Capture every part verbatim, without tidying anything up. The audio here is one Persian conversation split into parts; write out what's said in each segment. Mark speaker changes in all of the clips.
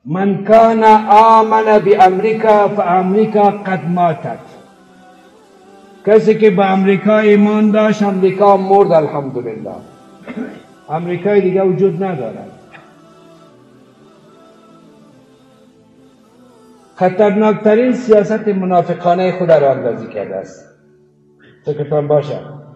Speaker 1: من کان آمن بامریکا فامریکا قد ماتت. کسی که به امریکا ایمان داشت امریکا مرد الحمدلله. امریکای دیگه وجود ندارد. خطرناکترین سیاست منافقانه خود را اندازی کرده است. فکرتان باشه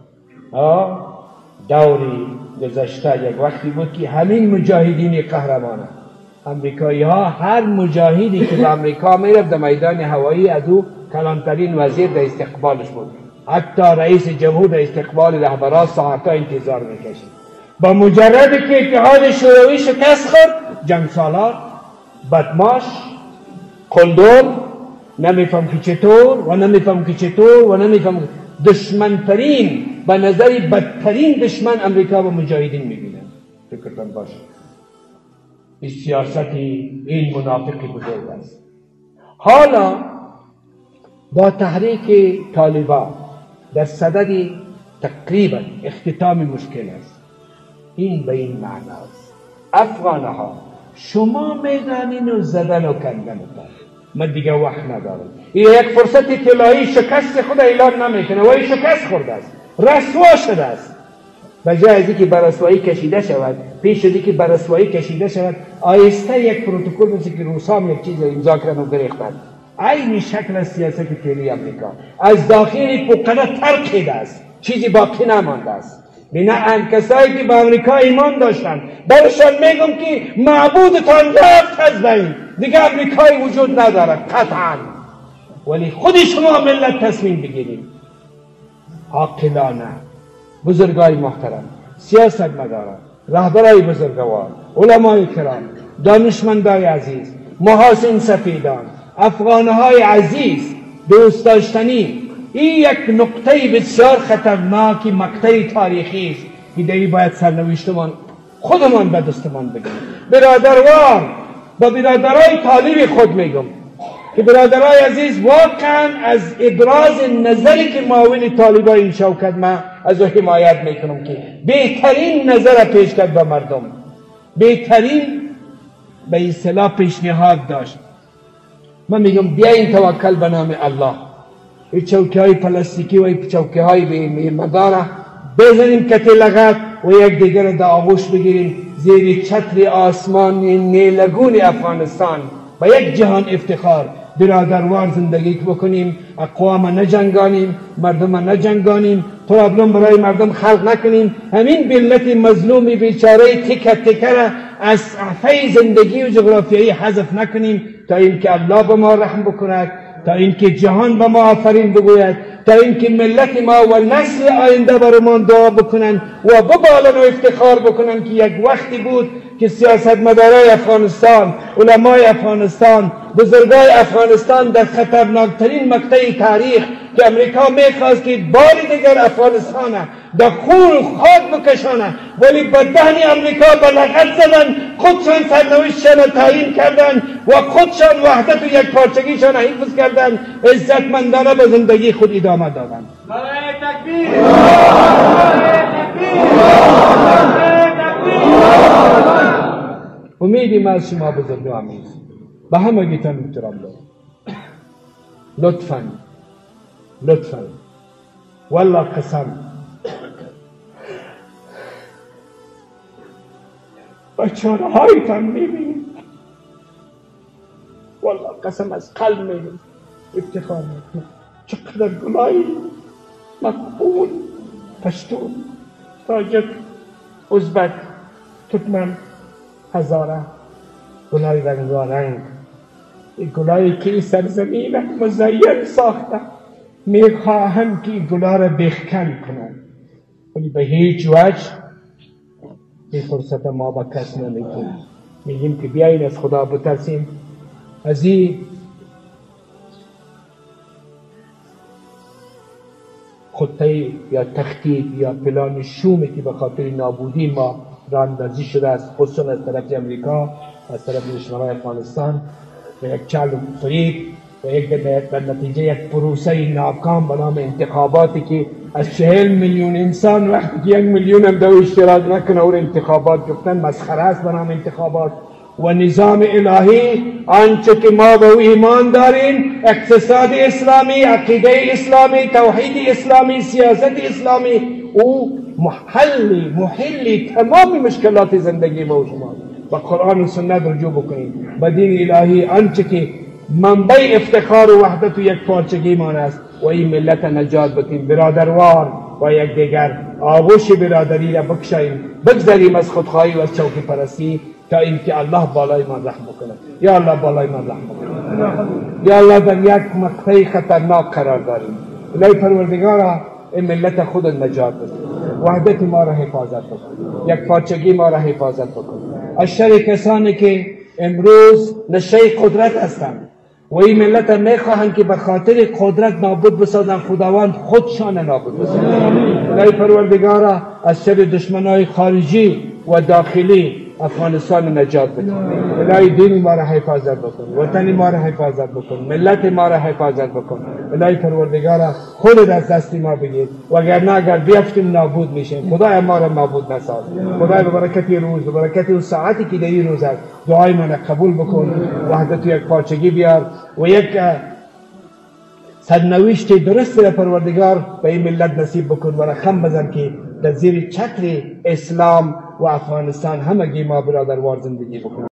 Speaker 1: دوری گذشته یک وقتی بود که همین مجاهدین قهرمانه امریکایی ها، هر مجاهدی که به امریکا میرفت در میدان هوایی از او کلانترین وزیر در استقبالش بود. حتی رئیس جمهور در استقبال رهبران ساعتها انتظار میکشید. با مجردی که اتحاد شوروی شکست خورد، جنگ سالار، بدماش، قلدر، نمیفهم که چطور و نمیفهم که چطور و نمیفهم، دشمنترین به نظر بدترین دشمن امریکا و مجاهدین میبینن. فکرتان باشه این سیاستی این منافقی بزرگ است. حالا با تحریک طالبان در صدد تقریبا اختتام مشکل است. این به این معناست افغانها شما میدانین و زدن و کندن من دیگه وقت ندارم. این یک فرصت اطلاعی شکست خود اعلان نمیکنه و این شکست خورده است، رسوا شده است. بجای از اینکه بر رسوایی کشیده شود، پیش از اینکه بر رسوایی کشیده شود آیسته یک پروتکل مثل که روسام یک چیز امضا کردن و گریختن. عین شکل سیاست فعلی امریکا از داخل پوکنه ترکیده است، چیزی باقی نمانده است. بنابراین کسایی که به امریکا ایمان داشتن برشان میگم که معبودتان رفت از بین، دیگه امریکایی وجود ندارد قطعا. ولی خود شما ملت تصمیم بگیرید عاقلانه. بزرگای محترم، سیاستمداران، رهبرای بزرگوار، علمای کرام، دانشمندای عزیز، محاسن سفیدان، افغانهای عزیز، دوست داشتنی، این یک نقطه بسیار خطرناکی مقطع تاریخی است که دیگه باید سرنوشتمان خودمان به دستمان بگیریم. برادروار با برادرای طالب خود میگم که برادرای عزیز واقعا از ابراز نظری که معاون طالبای این شوکت ما از او حمایت میکنم که بهترین نظر پیش کرد به مردم، بهترین به اصطلاح پیشنهاد داشت. من میگم بیاین توکل به نام الله، این چوکی های پلاستیکی و این چوکی های به مداره بزنیم کتی لغت و یک دیگر در آغوش بگیریم زیر چتر آسمان نیلگون افغانستان با یک جهان افتخار برادروار زندگی بکنیم، اقوام نجنگانیم، مردم نجنگانیم، پرابلم برای مردم خلق نکنیم، همین ملت مظلومی بیچاره تکه تکه را از صفحه زندگی و جغرافیایی حذف نکنیم تا اینکه الله به ما رحم بکند، تا اینکه جهان به ما آفرین بگوید، تا اینکه ملت ما و نسل آینده برمان دعا بکنن و ببالن و افتخار بکنن که یک وقتی بود که سیاستمدارای افغانستان، علمای افغانستان، بزرگای افغانستان در خطرناکترین مقطع تاریخ که امریکا میخواست که بار دیگر افغانستان در خون خاک بکشانه، ولی با دهن امریکا به لغت زدن، خودشان سرنوشتشان تعیین کردن و خودشان وحدت و یک پارچگیشان حفظ کردن، عزتمندانه به زندگی خود ادامه دادن.
Speaker 2: نعره تکبیر! نعره تکبیر!
Speaker 1: امیدیم از شما بزرگواران به همگیتان احترام دارم. لطفاً لطفاً والله قسم بچانه هایتان میبینیم، والله قسم از قلب میگم افتخار میکنم چقدر گلایی مقبول، پشتون، تاجک، ازبک، ترکمن، هزاره، گلای رنگارنگ، این گلایی که این سرزمین مزین ساخته میخواهم که این گلا را بخکن کنم، ولی به هیچ وجه این فرصت ما با کس نمیکنیم. میگیم که بیایید از خدا بترسیم، از این خطه یا تخطیط یا پلان شومی که به خاطر نابودی ما راندازی شده است، خصوصا از طرف امریکا، از طرف دشمنان افغانستان، و یک چال و فریب و یک در نتیجه یک پروسه ناکام به نام انتخاباتی که از چهل میلیون انسان وقتی که یک میلیون هم دو اشتراک نکنه اور انتخابات گفتن مسخره است به نام انتخابات. و نظام الهی، آنچه که ما به او ایمان داریم، اقتصاد اسلامی، عقیده اسلامی، توحید اسلامی، سیاست اسلامی، او محلی محلی تمام مشکلات زندگی ما و شما. با قرآن و سنت رجوع بکنیم، با دین الهی، آنچه که منبع افتخار و وحدت و یک پارچگی مان است و این ملت نجات بدیم. برادروار و یک دیگر آغوش برادری را بکشاییم، بگذاریم از خودخواهی و از چوکی پرستی تا اینکه الله بالای ما رحم کنه. یا الله بالای ما رحم کنه. یا الله در یک مقطع خطرناک قرار داریم. الهی پروردگارا این ملت خود نجات بده، وحدت ما را حفاظت بکن، یک پارچگی ما را حفاظت بکن از شر کسانی که امروز نشه قدرت هستند و این ملت میخواهند که به خاطر قدرت نابود بسازند. خداوند خودشان نابود بسازند. الهی پروردگارا از شر دشمنای خارجی و داخلی افغانستان نجات بده. الهی دین ما را حفاظت بکن، وطن ما را حفاظت بکن، ملت ما را حفاظت بکن. الهی پروردگارا خودت از دست ما بگیر، وگرنه اگر بیفتیم نابود میشیم. خدای ما را نابود نساز. خدای به برکت روز، به برکت اون ساعتی که در این روز است، دعای من قبول بکن، وحدت و یک پارچگی بیار و یک سرنوشت درست را پروردگار به این ملت نصیب بکن و رقم بزن که در زیر چتر اسلام و افغانستان همگی ما برادروار زندگی بکنیم.